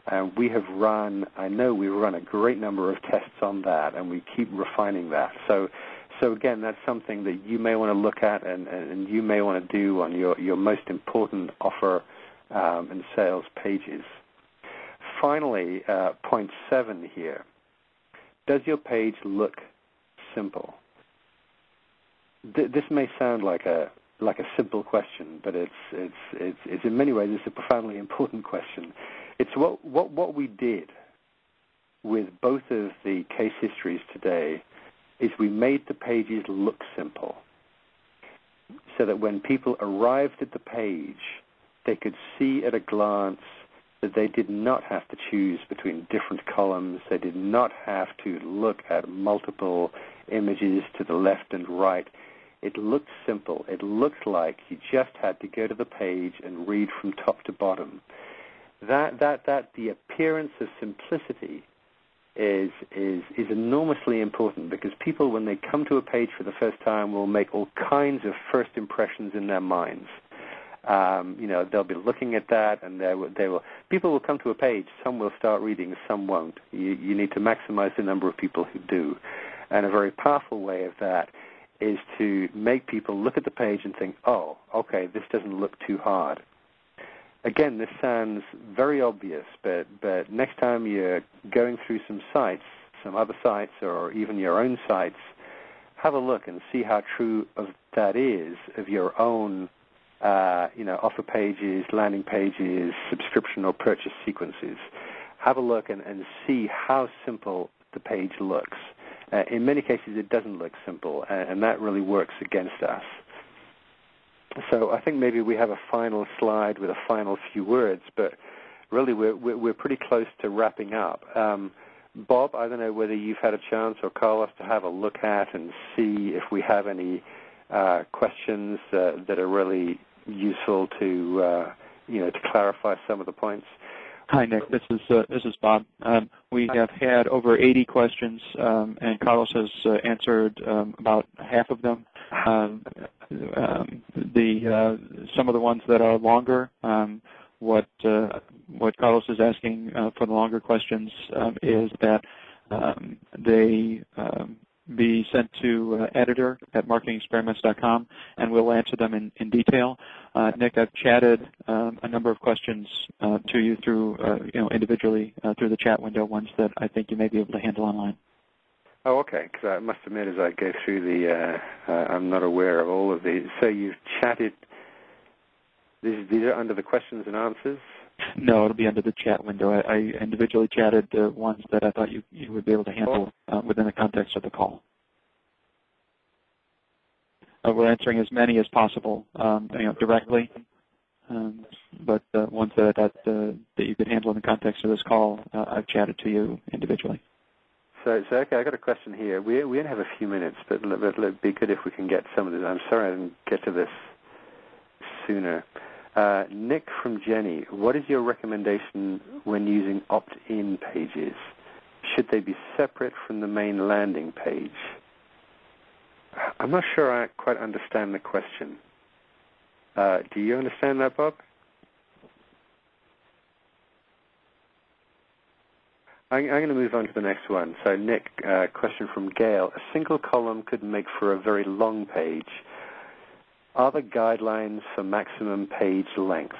I know we've run a great number of tests on that, and we keep refining that. So again, that's something that you may want to look at and you may want to do on your most important offer and sales pages. Finally, point 7 here. Does your page look simple? This may sound like a simple question, but it's in many ways it's a profoundly important question. It's what we did with both of the case histories today is we made the pages look simple so that when people arrived at the page, they could see at a glance that they did not have to choose between different columns. They did not have to look at multiple images to the left and right. It looked simple. It looked like you just had to go to the page and read from top to bottom. That the appearance of simplicity is enormously important, because people, when they come to a page for the first time, will make all kinds of first impressions in their minds. They'll be looking at that, and people will come to a page. Some will start reading, some won't. You need to maximize the number of people who do. And a very powerful way of that is to make people look at the page and think, oh, okay, this doesn't look too hard. Again, this sounds very obvious, but next time you're going through some sites, some other sites, or even your own sites, have a look and see how true of that is of your own offer pages, landing pages, subscription or purchase sequences. Have a look and see how simple the page looks. In many cases, it doesn't look simple, and that really works against us. So I think maybe we have a final slide with a final few words, but really we're pretty close to wrapping up. Bob, I don't know whether you've had a chance, or Carlos, to have a look at and see if we have any questions that are really useful to clarify some of the points. Hi, Nick. This is Bob. We have had over 80 questions, and Carlos has answered about half of them. Some of the ones that are longer, what Carlos is asking for the longer questions is that they be sent to editor at marketingexperiments.com, and we'll answer them in detail. Nick, I've chatted a number of questions to you through, individually through the chat window, ones that I think you may be able to handle online. Oh, okay, because I must admit, as I go through I'm not aware of all of these. So you've chatted, these are under the questions and answers? No, it'll be under the chat window. I individually chatted the ones that I thought you would be able to handle within the context of the call. We're answering as many as possible, directly, but ones that you could handle in the context of this call, I've chatted to you individually. So okay, I got a question here. We only have a few minutes, but it'd be good if we can get some of this. I'm sorry I didn't get to this sooner. Nick from Jenny, what is your recommendation when using opt-in pages? Should they be separate from the main landing page? I'm not sure I quite understand the question. Do you understand that, Bob? I'm going to move on to the next one. So, Nick, question from Gail. A single column could make for a very long page. Are there guidelines for maximum page length?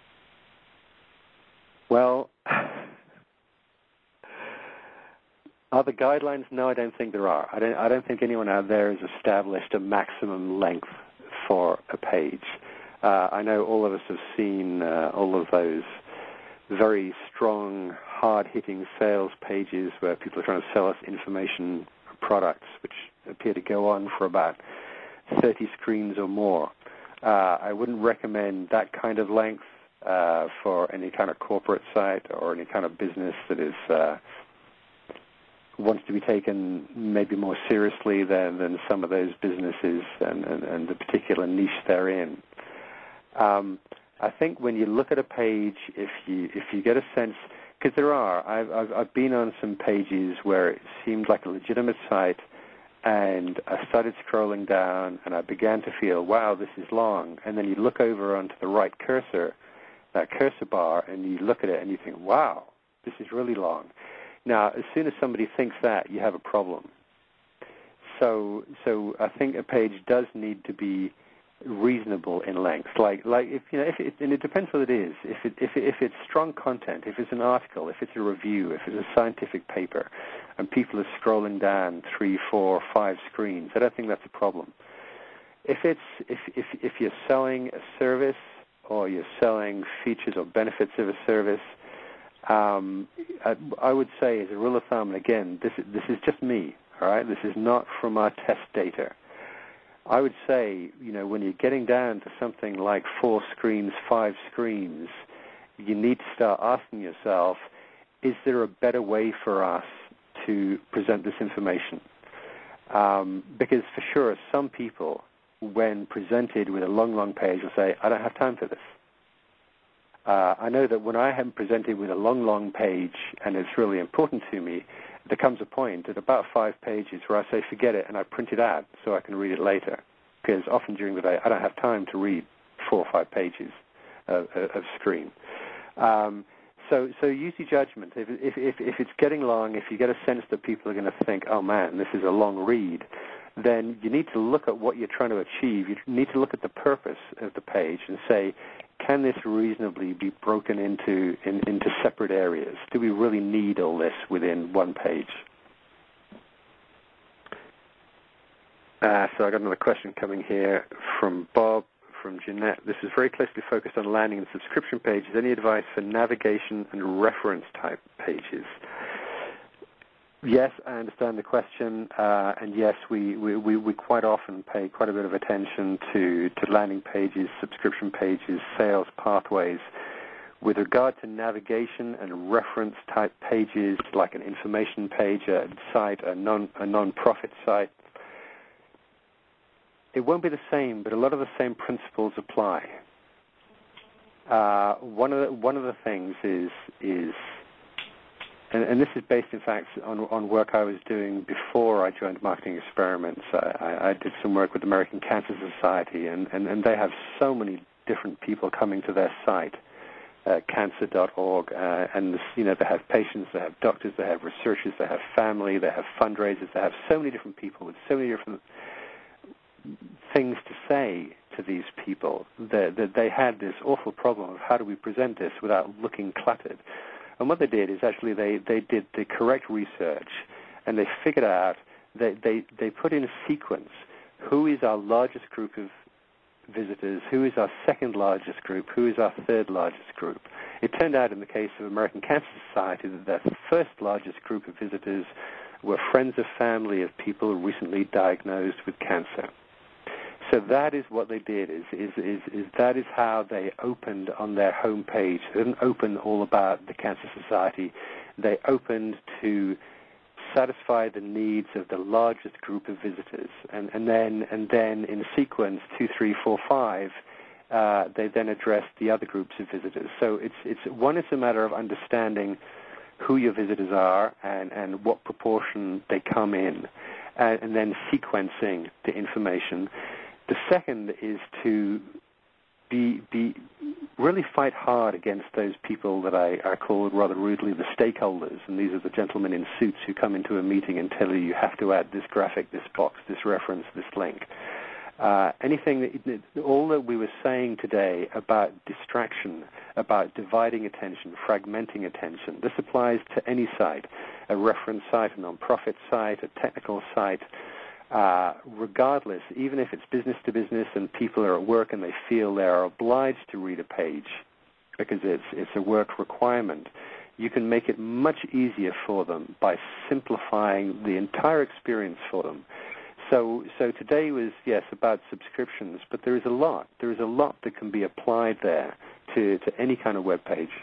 Well, Are there guidelines? No, I don't think there are. I don't think anyone out there has established a maximum length for a page. I know all of us have seen all of those very strong, hard-hitting sales pages where people are trying to sell us information products, which appear to go on for about 30 screens or more. I wouldn't recommend that kind of length for any kind of corporate site or any kind of business that is wants to be taken maybe more seriously than some of those businesses and the particular niche they're in. I think when you look at a page, if you get a sense, because I've been on some pages where it seemed like a legitimate site, and I started scrolling down, and I began to feel, wow, this is long. And then you look over onto the right cursor, that cursor bar, and you look at it, and you think, wow, this is really long. Now, as soon as somebody thinks that, you have a problem. So I think a page does need to be reasonable in length. Like if and it depends what it is. If it's strong content, if it's an article, if it's a review, if it's a scientific paper, and people are scrolling down 3, 4, 5 screens, I don't think that's a problem. If you're selling a service or you're selling features or benefits of a service, I would say, as a rule of thumb, and again, this is just me, all right? This is not from our test data. I would say, when you're getting down to something like 4 screens, 5 screens, you need to start asking yourself, is there a better way for us to present this information? Because for sure, some people, when presented with a long page, will say, I don't have time for this. I know that when I am presented with a long page and it's really important to me, there comes a point at about 5 pages where I say, forget it, and I print it out so I can read it later. Because often during the day, I don't have time to read 4 or 5 pages of screen. So use your judgment. If it's getting long, if you get a sense that people are going to think, oh man, this is a long read, then you need to look at what you're trying to achieve. You need to look at the purpose of the page and say, can this reasonably be broken into separate areas? Do we really need all this within one page? So I got another question coming here from Bob, from Jeanette. This is very closely focused on landing and subscription pages. Any advice for navigation and reference type pages? Yes, I understand the question, and yes, we quite often pay quite a bit of attention to landing pages, subscription pages, sales pathways. With regard to navigation and reference type pages, like an information page, a site, a non-profit site, it won't be the same, but a lot of the same principles apply. One of the things is and this is based, in fact, on work I was doing before I joined Marketing Experiments. I did some work with the American Cancer Society, and they have so many different people coming to their site, cancer.org, and they have patients, they have doctors, they have researchers, they have family, they have fundraisers, they have so many different people with so many different things to say to these people that they had this awful problem of how do we present this without looking cluttered. And what they did is actually they did the correct research, and they figured out that they put in a sequence. Who is our largest group of visitors? Who is our second largest group? Who is our third largest group? It turned out in the case of American Cancer Society that their first largest group of visitors were friends of family of people recently diagnosed with cancer. So that is what they did. That is how they opened on their homepage. They didn't open all about the Cancer Society. They opened to satisfy the needs of the largest group of visitors, and then in sequence 2, 3, 4, 5, they then addressed the other groups of visitors. So it's a matter of understanding who your visitors are and what proportion they come in, and then sequencing the information. The second is to be really fight hard against those people that I call rather rudely the stakeholders, and these are the gentlemen in suits who come into a meeting and tell you have to add this graphic, this box, this reference, this link. All that we were saying today about distraction, about dividing attention, fragmenting attention, this applies to any site. a reference site, a nonprofit site, a technical site, regardless, even if it's business to business and people are at work and they feel they are obliged to read a page because it's a work requirement, you can make it much easier for them by simplifying the entire experience for them. So today was, yes, about subscriptions, but there is a lot. There is a lot that can be applied there to any kind of web page.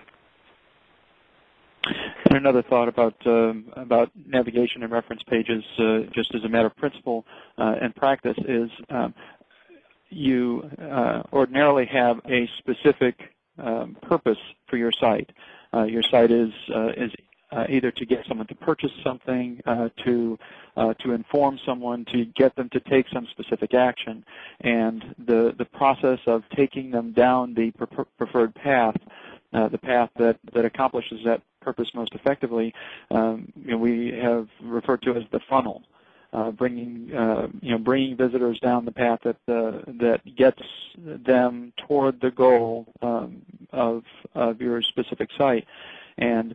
And another thought about navigation and reference pages, just as a matter of principle and practice, is you ordinarily have a specific purpose for your site. Your site is either to get someone to purchase something, to inform someone, to get them to take some specific action, and the process of taking them down the preferred path, the path that accomplishes that purpose most effectively, we have referred to as the funnel. Bringing visitors down the path that gets them toward the goal of your specific site. And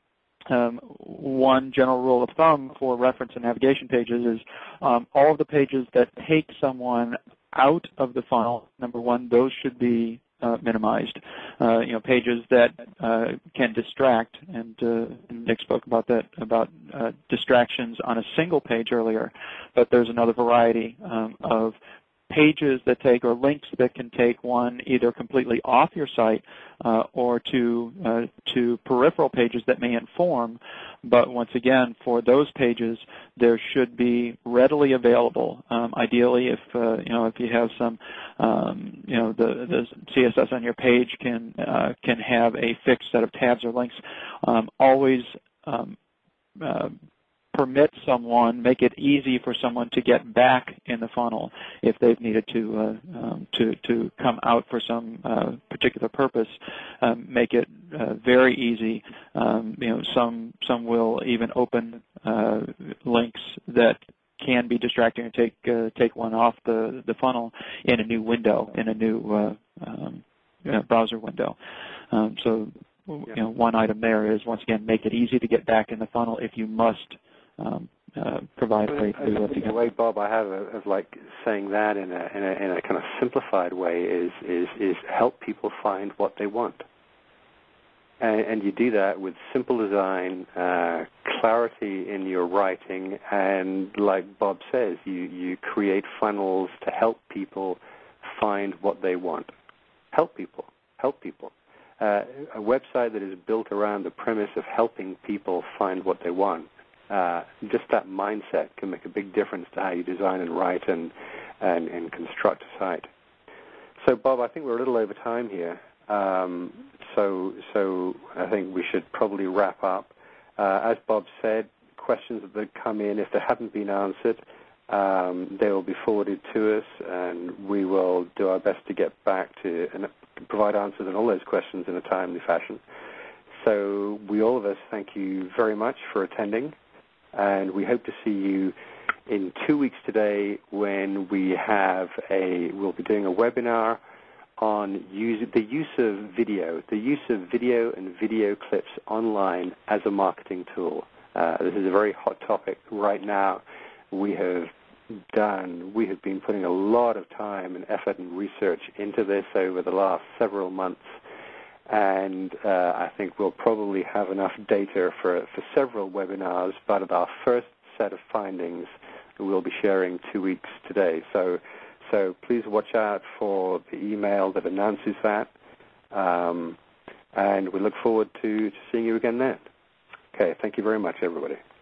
one general rule of thumb for reference and navigation pages is all of the pages that take someone out of the funnel, number one, those should be minimized. Pages that can distract, and Nick spoke about that, about distractions on a single page earlier, but there's another variety of pages that take, or links that can take one either completely off your site or to peripheral pages that may inform. But once again, for those pages, there should be readily available. Ideally, if you have some, the CSS on your page can have a fixed set of tabs or links. Always permit someone, make it easy for someone to get back in the funnel if they've needed to come out for some particular purpose. Make it very easy. Some will even open links that can be distracting and take one off the funnel in a new window, in a new browser window. One item there is, once again, make it easy to get back in the funnel if you must provide a way to get. The way, Bob, I have of like saying that in a kind of simplified way is help people find what they want, and you do that with simple design, clarity in your writing, and like Bob says, you create funnels to help people find what they want. Help people. A website that is built around the premise of helping people find what they want. Just that mindset can make a big difference to how you design and write and construct a site. So, Bob, I think we're a little over time here. So I think we should probably wrap up. As Bob said, questions that come in, if they haven't been answered, they will be forwarded to us, and we will do our best to get back to and provide answers on all those questions in a timely fashion. So all of us thank you very much for attending, and we hope to see you in 2 weeks today when we'll be doing a webinar on the use of video and video clips online as a marketing tool. This is a very hot topic right now. We have been putting a lot of time and effort and research into this over the last several months, and I think we'll probably have enough data for several webinars, but of our first set of findings we'll be sharing 2 weeks today. So please watch out for the email that announces that, and we look forward to seeing you again then. Okay, thank you very much, everybody.